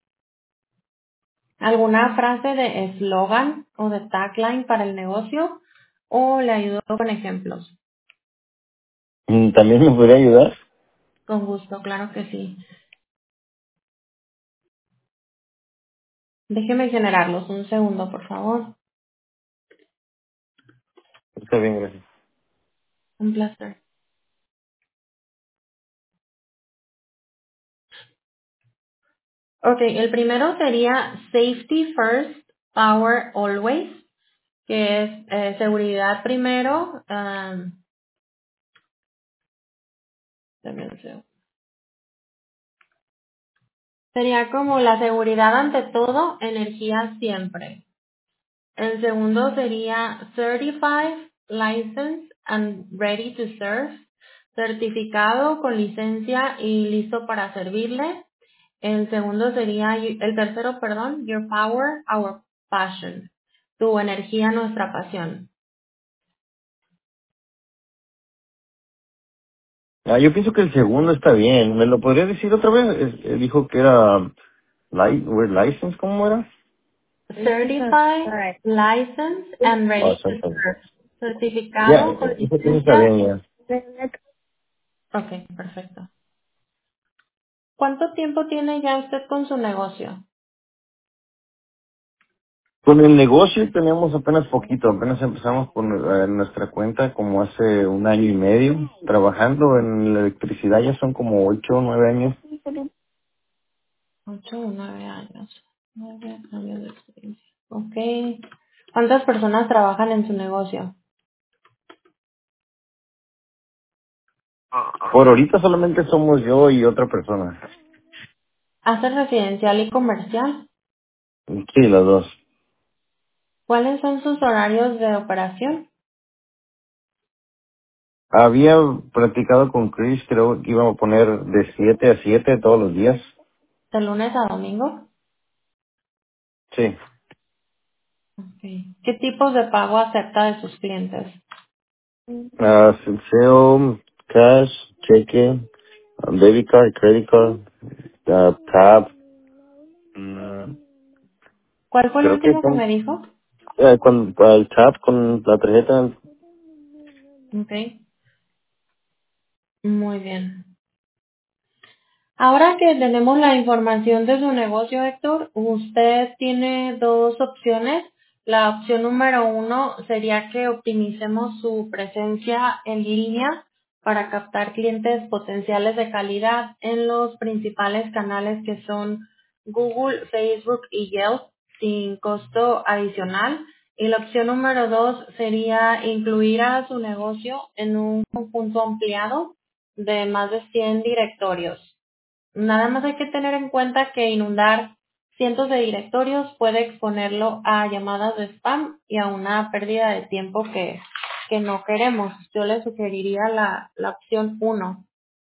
[SPEAKER 2] alguna frase de eslogan o de tagline para el negocio o le ayudo con ejemplos?
[SPEAKER 3] También me podría ayudar.
[SPEAKER 2] Con gusto, claro que sí. Déjeme generarlos un segundo, por favor.
[SPEAKER 3] Está bien, gracias.
[SPEAKER 2] Un placer. Ok, el primero sería Safety First, Power Always, que es seguridad primero. Deme un segundo. Sería como la seguridad ante todo, energía siempre. El segundo sería Certified, Licensed and Ready to Serve. Certificado con licencia y listo para servirle. El segundo sería, el tercero, perdón, Your Power, Our Passion. Tu energía, nuestra pasión.
[SPEAKER 3] Yo pienso que el segundo está bien. ¿Me lo podría decir otra vez? Dijo que era we're license, ¿cómo era?
[SPEAKER 2] Certified, Licensed and Ready to
[SPEAKER 3] Exacto.
[SPEAKER 2] Serve.
[SPEAKER 3] Ya,
[SPEAKER 2] Certificado con
[SPEAKER 3] dijo que eso está
[SPEAKER 2] licencia.
[SPEAKER 3] bien ya.
[SPEAKER 2] Ok, perfecto. ¿Cuánto tiempo tiene ya usted con su negocio?
[SPEAKER 3] Con el negocio tenemos apenas poquito, apenas empezamos con nuestra cuenta como hace un año y medio, trabajando en la electricidad ya son como 8 o 9 años.
[SPEAKER 2] 8 o 9 años. 9 años de experiencia. Ok. ¿Cuántas personas trabajan en su negocio?
[SPEAKER 3] Por ahorita solamente somos yo y otra persona.
[SPEAKER 2] ¿Hace residencial y comercial?
[SPEAKER 3] Sí, las dos.
[SPEAKER 2] ¿Cuáles son sus horarios de operación?
[SPEAKER 3] Había practicado con Chris, creo que iba a poner de 7 a 7 todos los días.
[SPEAKER 2] ¿De lunes a domingo?
[SPEAKER 3] Sí.
[SPEAKER 2] Okay. ¿Qué tipos de pago acepta de sus clientes?
[SPEAKER 3] Sale, cash, cheque, debit card, credit card, tap. mm,
[SPEAKER 2] ¿Cuál fue el
[SPEAKER 3] Creo que
[SPEAKER 2] último que me
[SPEAKER 3] son
[SPEAKER 2] dijo?
[SPEAKER 3] con el tap con la tarjeta.
[SPEAKER 2] Okay. Muy bien. Ahora que tenemos la información de su negocio, Héctor, usted tiene dos opciones. La opción número uno sería que optimicemos su presencia en línea para captar clientes potenciales de calidad en los principales canales que son Google, Facebook y Yelp sin costo adicional. Y la opción número dos sería incluir a su negocio en un conjunto ampliado de más de 100 directorios. Nada más hay que tener en cuenta que inundar cientos de directorios puede exponerlo a llamadas de spam y a una pérdida de tiempo que no queremos. Yo le sugeriría la opción uno.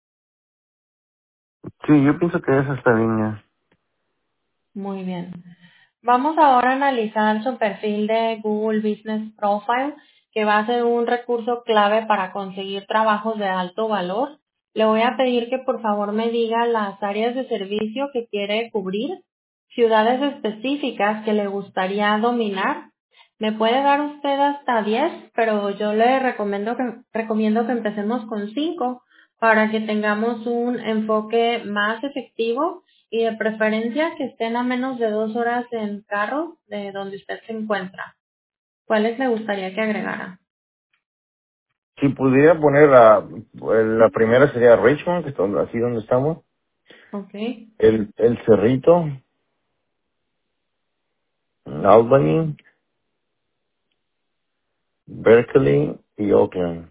[SPEAKER 3] Sí, yo pienso que esa está bien ya.
[SPEAKER 2] Muy bien. Vamos ahora a analizar su perfil de Google Business Profile, que va a ser un recurso clave para conseguir trabajos de alto valor. Le voy a pedir que por favor me diga las áreas de servicio que quiere cubrir, ciudades específicas que le gustaría dominar. Me puede dar usted hasta 10, pero yo le recomiendo que empecemos con 5 para que tengamos un enfoque más efectivo y de preferencia que estén a menos de 2 horas en carro de donde usted se encuentra. ¿Cuáles le gustaría que agregara?
[SPEAKER 3] Si pudiera poner la primera sería Richmond, que es así donde estamos.
[SPEAKER 2] Ok,
[SPEAKER 3] El Cerrito, Albany, Berkeley y Oakland.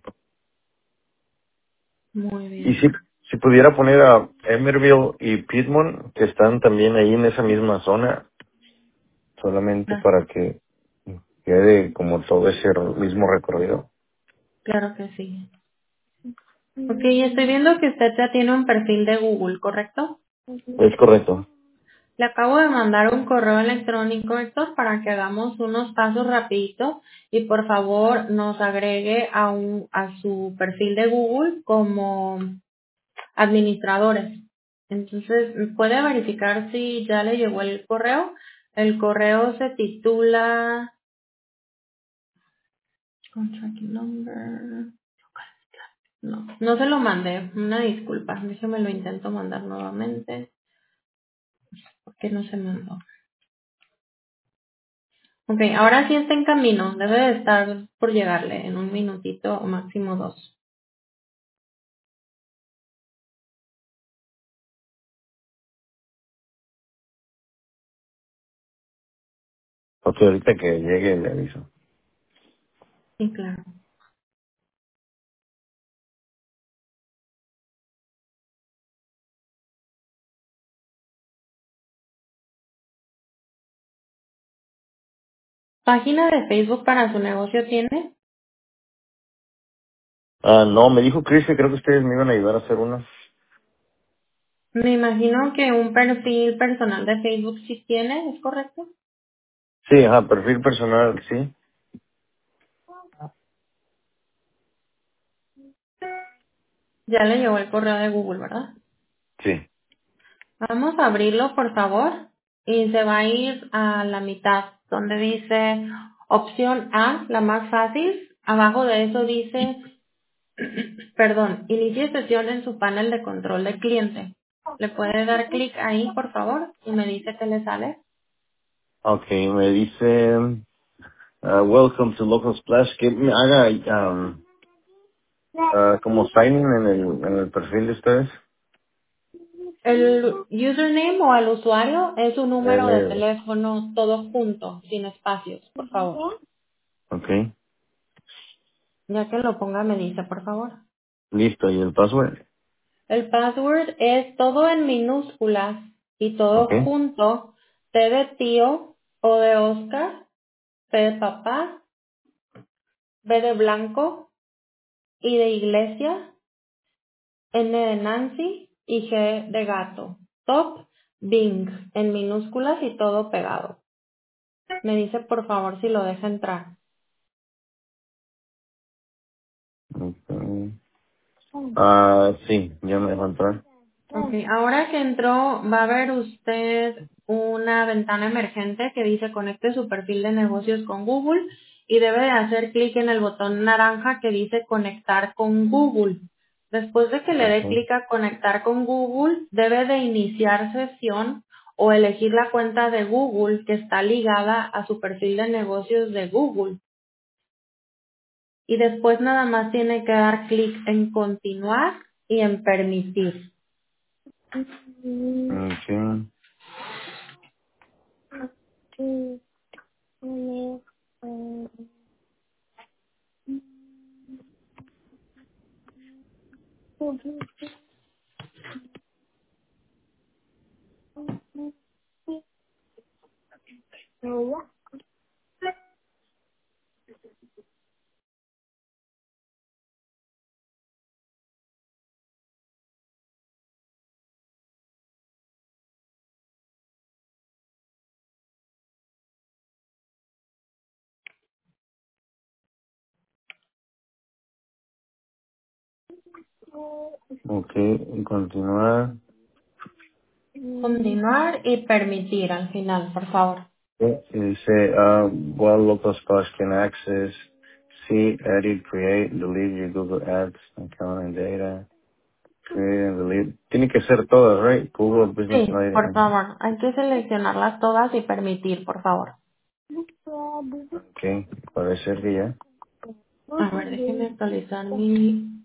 [SPEAKER 2] muy
[SPEAKER 3] Y
[SPEAKER 2] bien.
[SPEAKER 3] si pudiera poner a Emerville y Piedmont, que están también ahí en esa misma zona, solamente
[SPEAKER 2] Ah,
[SPEAKER 3] para que quede como todo ese mismo recorrido.
[SPEAKER 2] claro que sí. Ok, estoy viendo que usted ya tiene un perfil de Google, ¿correcto?
[SPEAKER 3] Es correcto.
[SPEAKER 2] Le acabo de mandar un correo electrónico, Héctor, para que hagamos unos pasos rapidito y por favor nos agregue a su perfil de Google como administradores. Entonces, ¿puede verificar si ya le llegó el correo? El correo se titula Contract Number. No, no se lo mandé. Una disculpa. Déjeme lo intento mandar nuevamente porque no se mandó. Ok, ahora sí está en camino. Debe de estar por llegarle en un minutito o máximo 2.
[SPEAKER 3] Ok, ahorita que llegue le aviso.
[SPEAKER 2] Sí, claro. ¿Página de Facebook para su negocio tiene?
[SPEAKER 3] No, me dijo Chris que creo que ustedes me iban a ayudar a hacer una.
[SPEAKER 2] Me imagino que un perfil personal de Facebook sí tiene, ¿es correcto?
[SPEAKER 3] Sí, ajá, perfil personal, sí.
[SPEAKER 2] Ya le llegó el correo de Google, ¿verdad?
[SPEAKER 3] Sí.
[SPEAKER 2] Vamos a abrirlo, por favor, y se va a ir a la mitad, donde dice opción A, la más fácil. Abajo de eso dice, perdón, inicie sesión en su panel de control de cliente. ¿Le puede dar clic ahí, por favor? Y me dice que le sale.
[SPEAKER 3] Ok, me dice, welcome to Local Splash, que me haga como signing en el perfil de ustedes.
[SPEAKER 2] El username o al usuario es un número de
[SPEAKER 3] Eh,
[SPEAKER 2] teléfono todo junto, sin espacios, por favor.
[SPEAKER 3] ok,
[SPEAKER 2] Ya que lo ponga, me dice, por favor.
[SPEAKER 3] listo, ¿y el password?
[SPEAKER 2] El password es todo en minúsculas y
[SPEAKER 3] Ok,
[SPEAKER 2] todo junto. T de tío, O de Oscar, P de papá, B de blanco I de iglesia, N de Nancy y G de gato. Top Bing en minúsculas y todo pegado. Me dice por favor si lo deja entrar.
[SPEAKER 3] Okay. Sí, ya me dejó entrar.
[SPEAKER 2] Ok, ahora que entró va a ver usted una ventana emergente que dice conecte su perfil de negocios con Google y debe de hacer clic en el botón naranja que dice conectar con Google. Después de que le dé
[SPEAKER 3] Okay.
[SPEAKER 2] clic a conectar con Google, debe de iniciar sesión o elegir la cuenta de Google que está ligada a su perfil de negocios de Google. Y después nada más tiene que dar clic en continuar y en permitir.
[SPEAKER 3] Okay. Okay, y continuar.
[SPEAKER 2] Continuar y permitir al final, por favor.
[SPEAKER 3] Y dice, what local spots can access, see, edit, create, delete your Google Ads account and data, create and delete. Tiene que ser todas, right? Google Business
[SPEAKER 2] Sí,
[SPEAKER 3] Manager.
[SPEAKER 2] por favor. Hay que seleccionarlas todas y permitir, por favor.
[SPEAKER 3] Okay, parece que ya.
[SPEAKER 2] A ver, déjenme actualizar mi...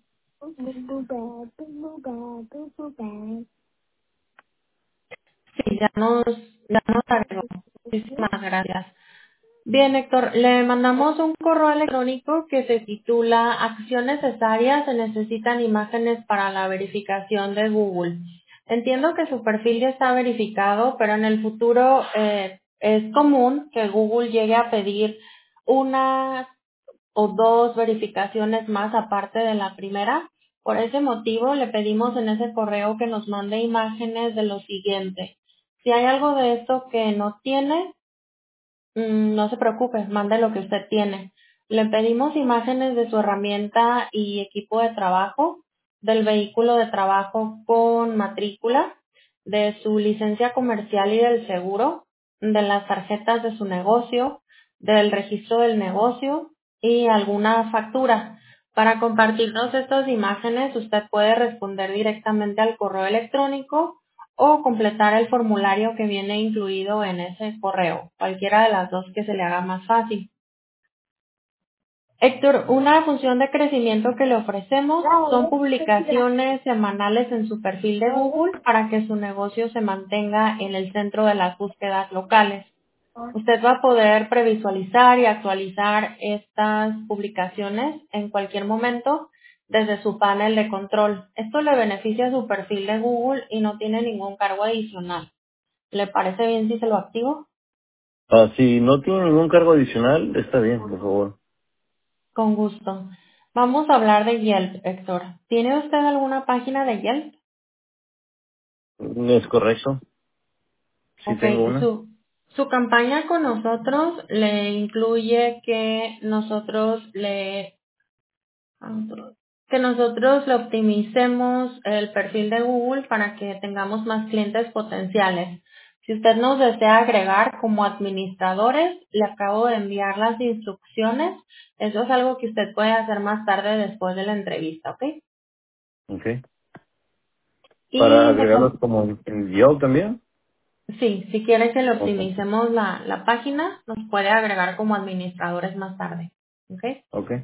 [SPEAKER 2] Sí, ya nos agregó. Muchísimas gracias. Bien, Héctor, le mandamos un correo electrónico que se titula Acción necesaria, se necesitan imágenes para la verificación de Google. Entiendo que su perfil ya está verificado, pero en el futuro es común que Google llegue a pedir una o dos verificaciones más aparte de la primera. Por ese motivo, le pedimos en ese correo que nos mande imágenes de lo siguiente. Si hay algo de esto que no tiene, no se preocupe, mande lo que usted tiene. Le pedimos imágenes de su herramienta y equipo de trabajo, del vehículo de trabajo con matrícula, de su licencia comercial y del seguro, de las tarjetas de su negocio, del registro del negocio y alguna factura. Para compartirnos estas imágenes, usted puede responder directamente al correo electrónico o completar el formulario que viene incluido en ese correo, cualquiera de las dos que se le haga más fácil. Héctor, una función de crecimiento que le ofrecemos son publicaciones semanales en su perfil de Google para que su negocio se mantenga en el centro de las búsquedas locales. Usted va a poder previsualizar y actualizar estas publicaciones en cualquier momento desde su panel de control. Esto le beneficia a su perfil de Google y no tiene ningún cargo adicional. ¿Le parece bien si se lo activo?
[SPEAKER 3] Si no tiene ningún cargo adicional, está bien, por favor.
[SPEAKER 2] Con gusto. Vamos a hablar de Yelp, Héctor. ¿Tiene usted alguna página de Yelp?
[SPEAKER 3] ¿Es correcto? Sí
[SPEAKER 2] Ok,
[SPEAKER 3] tengo una.
[SPEAKER 2] su campaña con nosotros le incluye que nosotros le optimicemos el perfil de Google para que tengamos más clientes potenciales. Si usted nos desea agregar como administradores, le acabo de enviar las instrucciones. Eso es algo que usted puede hacer más tarde después de la entrevista, ¿ok?
[SPEAKER 3] Okay. Para
[SPEAKER 2] Y
[SPEAKER 3] agregarlos como en Yelp también.
[SPEAKER 2] sí, si quiere que le
[SPEAKER 3] Okay.
[SPEAKER 2] optimicemos la página, nos puede agregar como administradores más tarde, ¿ok?
[SPEAKER 3] Okay.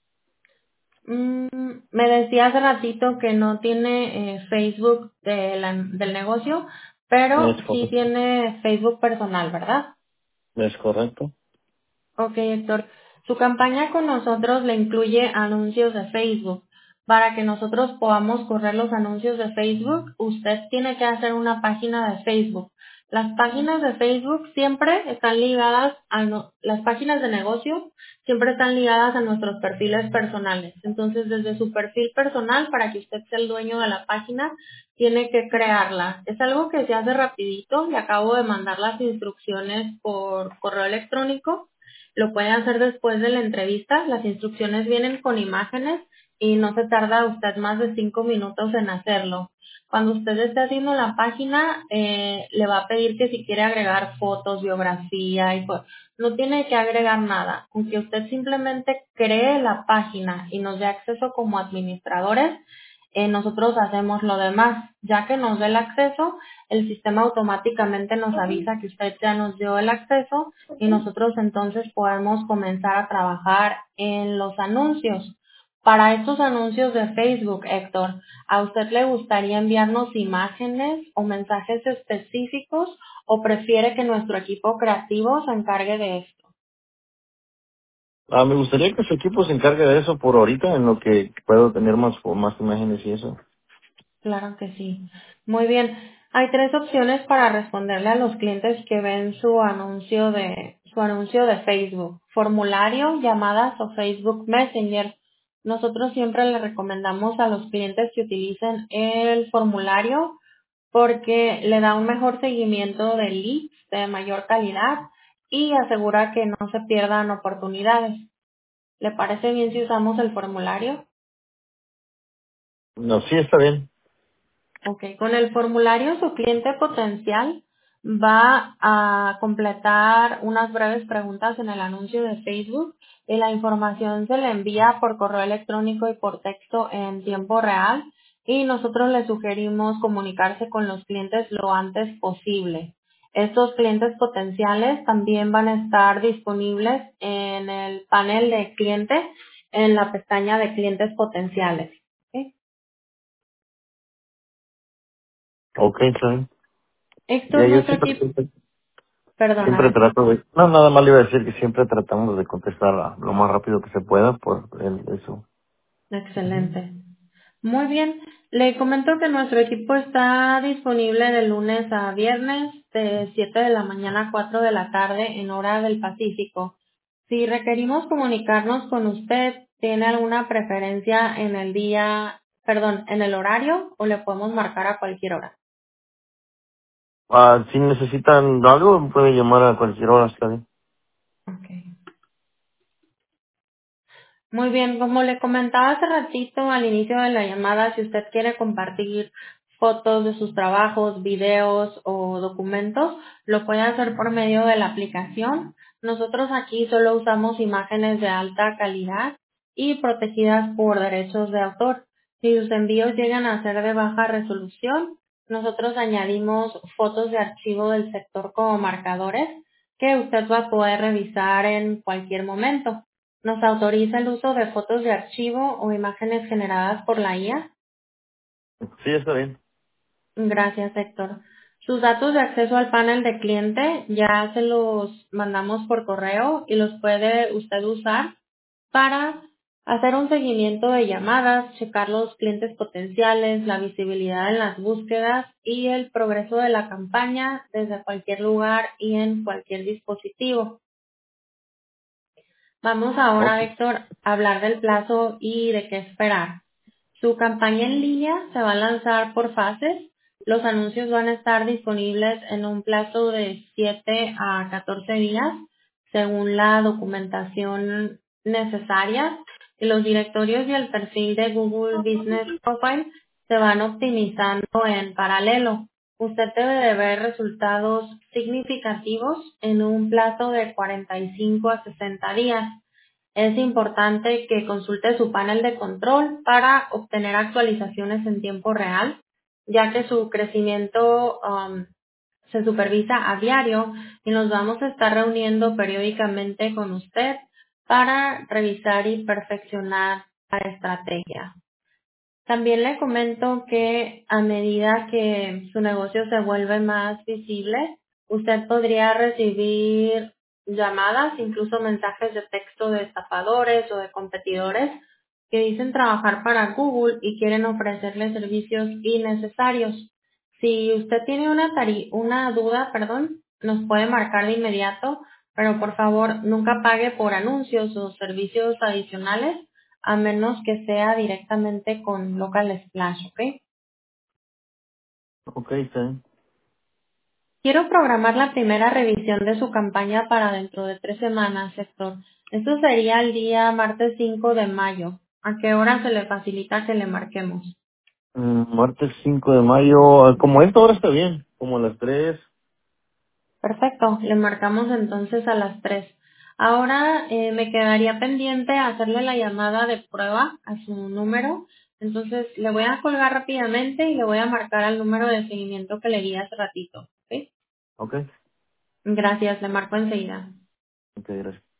[SPEAKER 2] Me decía hace ratito que no tiene Facebook del negocio, pero
[SPEAKER 3] Es
[SPEAKER 2] sí
[SPEAKER 3] correcto.
[SPEAKER 2] tiene Facebook personal, ¿verdad?
[SPEAKER 3] Es correcto.
[SPEAKER 2] Ok, Héctor. Su campaña con nosotros le incluye anuncios de Facebook. Para que nosotros podamos correr los anuncios de Facebook, usted tiene que hacer una página de Facebook. Las páginas de Facebook siempre están ligadas las páginas de negocio siempre están ligadas a nuestros perfiles personales. Entonces, desde su perfil personal, para que usted sea el dueño de la página, tiene que crearla. Es algo que se hace rapidito. Le acabo de mandar las instrucciones por correo electrónico. Lo puede hacer después de la entrevista. Las instrucciones vienen con imágenes y no se tarda usted más de 5 minutos en hacerlo. Cuando usted esté haciendo la página, le va a pedir que si quiere agregar fotos, biografía y no tiene que agregar nada. Aunque usted simplemente cree la página y nos dé acceso como administradores, nosotros hacemos lo demás. Ya que nos dé el acceso, el sistema automáticamente nos avisa que usted ya nos dio el acceso y nosotros entonces podemos comenzar a trabajar en los anuncios. Para estos anuncios de Facebook, Héctor, ¿a usted le gustaría enviarnos imágenes o mensajes específicos o prefiere que nuestro equipo creativo se encargue de esto?
[SPEAKER 3] Me gustaría que su equipo se encargue de eso por ahorita, en lo que puedo tener más imágenes y eso.
[SPEAKER 2] Claro que sí. Muy bien. Hay 3 opciones para responderle a los clientes que ven su anuncio de Facebook: formulario, llamadas o Facebook Messenger. Nosotros siempre le recomendamos a los clientes que utilicen el formulario porque le da un mejor seguimiento de leads de mayor calidad y asegura que no se pierdan oportunidades. ¿Le parece bien si usamos el formulario?
[SPEAKER 3] No, sí está bien.
[SPEAKER 2] Ok, con el formulario su cliente potencial va a completar unas breves preguntas en el anuncio de Facebook y la información se le envía por correo electrónico y por texto en tiempo real y nosotros le sugerimos comunicarse con los clientes lo antes posible. Estos clientes potenciales también van a estar disponibles en el panel de clientes en la pestaña de clientes potenciales. ¿Ok?
[SPEAKER 3] Ok, está bien. Ya
[SPEAKER 2] Héctor,
[SPEAKER 3] yo
[SPEAKER 2] nuestro equipo,
[SPEAKER 3] siempre
[SPEAKER 2] perdona.
[SPEAKER 3] trato de... No, nada más le iba a decir que siempre tratamos de contestar lo más rápido que se pueda por eso.
[SPEAKER 2] Excelente. Muy bien. Le comento que nuestro equipo está disponible de lunes a viernes de 7 de la mañana a 4 de la tarde en hora del Pacífico. Si requerimos comunicarnos con usted, ¿tiene alguna preferencia en en el horario o le podemos marcar a cualquier hora?
[SPEAKER 3] Si necesitan algo, pueden llamar a cualquier hora, está bien.
[SPEAKER 2] Okay. Muy bien, como le comentaba hace ratito al inicio de la llamada, si usted quiere compartir fotos de sus trabajos, videos o documentos, lo puede hacer por medio de la aplicación. Nosotros aquí solo usamos imágenes de alta calidad y protegidas por derechos de autor. Si sus envíos llegan a ser de baja resolución, nosotros añadimos fotos de archivo del sector como marcadores que usted va a poder revisar en cualquier momento. ¿Nos autoriza el uso de fotos de archivo o imágenes generadas por la IA?
[SPEAKER 3] Sí, está bien.
[SPEAKER 2] Gracias, Héctor. Sus datos de acceso al panel de cliente ya se los mandamos por correo y los puede usted usar para hacer un seguimiento de llamadas, checar los clientes potenciales, la visibilidad en las búsquedas y el progreso de la campaña desde cualquier lugar y en cualquier dispositivo. Vamos ahora,
[SPEAKER 3] Ok.
[SPEAKER 2] Héctor, a hablar del plazo y de qué esperar. Su campaña en línea se va a lanzar por fases. Los anuncios van a estar disponibles en un plazo de 7 a 14 días, según la documentación necesaria. Y los directorios y el perfil de Google Business Profile se van optimizando en paralelo. Usted debe de ver resultados significativos en un plazo de 45 a 60 días. Es importante que consulte su panel de control para obtener actualizaciones en tiempo real, ya que su crecimiento se supervisa a diario y nos vamos a estar reuniendo periódicamente con usted para revisar y perfeccionar la estrategia. También le comento que a medida que su negocio se vuelve más visible, usted podría recibir llamadas, incluso mensajes de texto de estafadores o de competidores que dicen trabajar para Google y quieren ofrecerle servicios innecesarios. Si usted tiene una duda, nos puede marcar de inmediato, pero por favor nunca pague por anuncios o servicios adicionales, a menos que sea directamente con Local Splash, ¿ok?
[SPEAKER 3] Ok, está bien.
[SPEAKER 2] Quiero programar la primera revisión de su campaña para dentro de 3 semanas, Héctor. Esto sería el día martes 5 de mayo. ¿A qué hora se le facilita que le marquemos?
[SPEAKER 3] Martes 5 de mayo, como esta hora está bien, como a las 3.
[SPEAKER 2] Perfecto, le marcamos entonces a las 3. Ahora me quedaría pendiente hacerle la llamada de prueba a su número. Entonces le voy a colgar rápidamente y le voy a marcar al número de seguimiento que le di hace ratito. ¿Ok?
[SPEAKER 3] Ok,
[SPEAKER 2] Gracias, le marco enseguida.
[SPEAKER 3] ok, gracias.